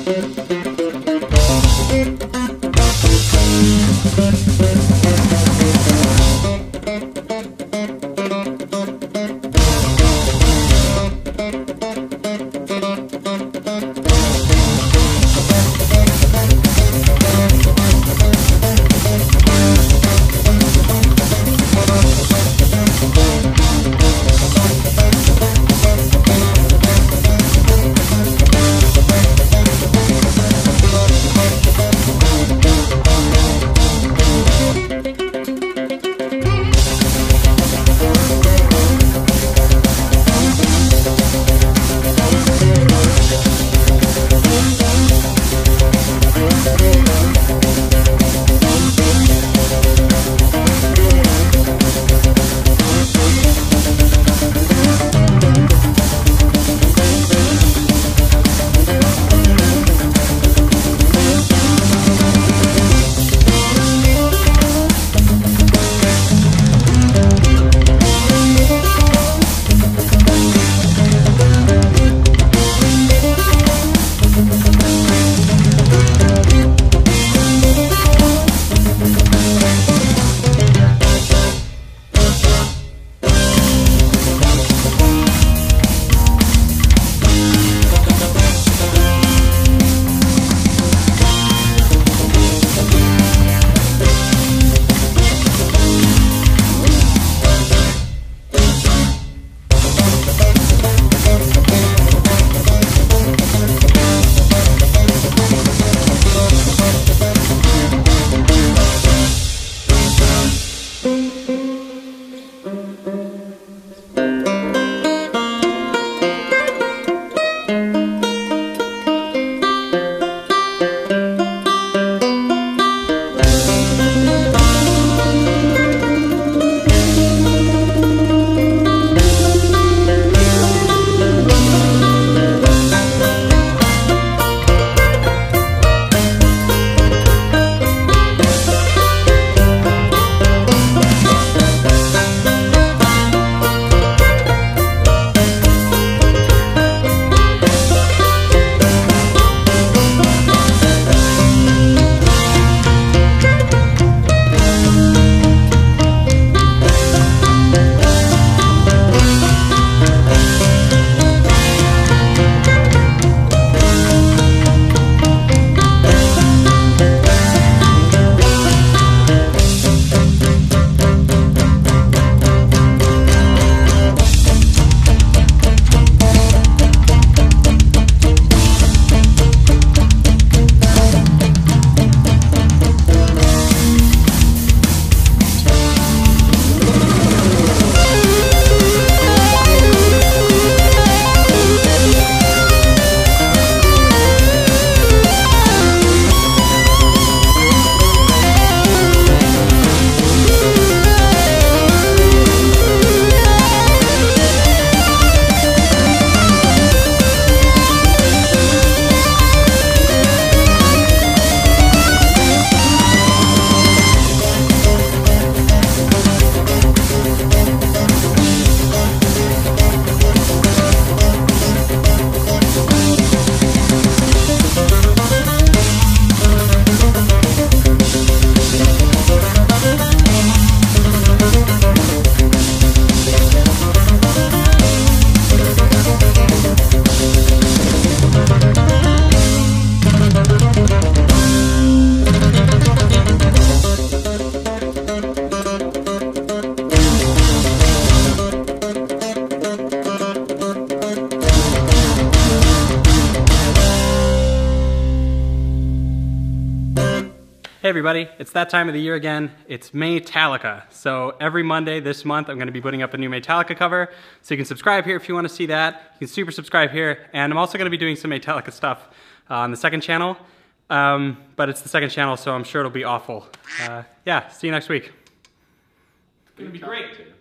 Hey everybody, it's that time of the year again. It's Maytallica. So every Monday this month I'm going to be putting up a new Maytallica cover. So you can subscribe here if you want to see that. You can super subscribe here. And I'm also going to be doing some Maytallica stuff on the second channel. But it's the second channel, so I'm sure it'll be awful. Yeah, see you next week. It's going to be great.